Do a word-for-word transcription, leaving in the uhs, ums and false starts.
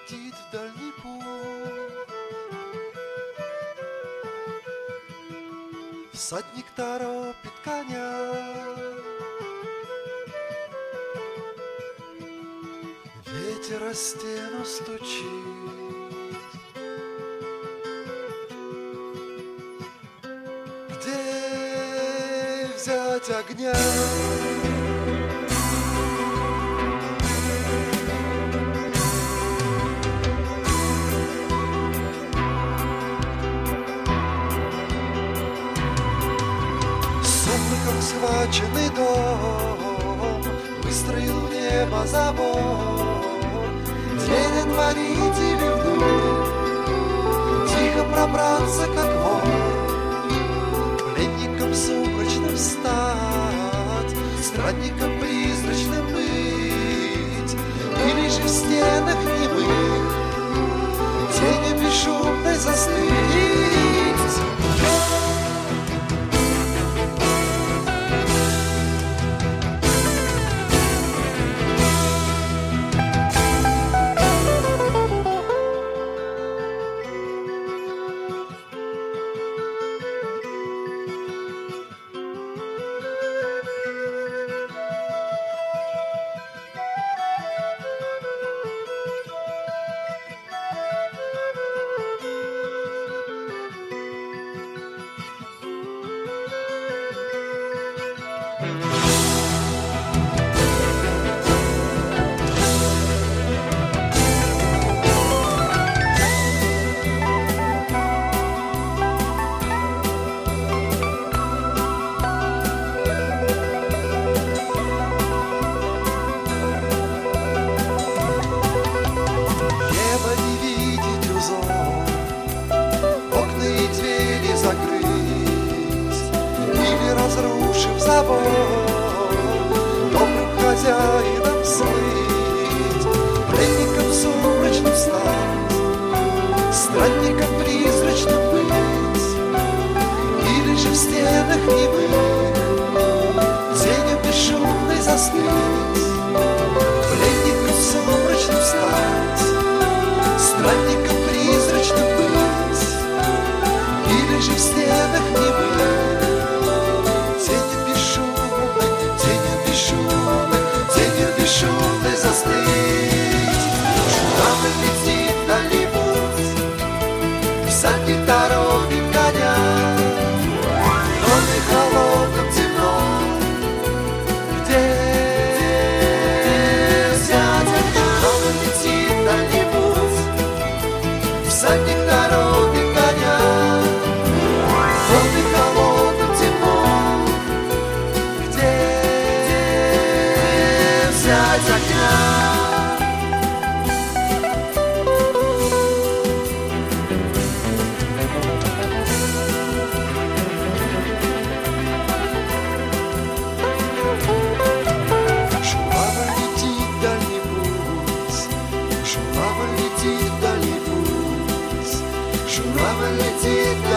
летит в дальний путь. Всадник торопит коня, ветер о стену стучит. Где взять огня? Схваченный дом выстроил в небо забор. День отворить или вдруг тихо пробраться, как вор. Пленником сумрачным стать, странником призрачным быть, или же в стенах немых тенью бесшумной застыть. Разрушив забор, добрым хозяином слыть, пленником сумрачным стать, странником призрачным быть, или же в стенах немых тенью бесшумной застыть, пленником сумрачным стать, странником призрачным быть, или же в стенах немых бесшумной застыть. Журавль летит в дальний путь, всадник торопит коня, в доме холодном темно, где взять огня? Журавль летит в дальний путь, всадник торопит коня, в доме холодном темно, где взять огня? Журавль летит в дальний путь, журавль летит в дальний путь, журавль летит.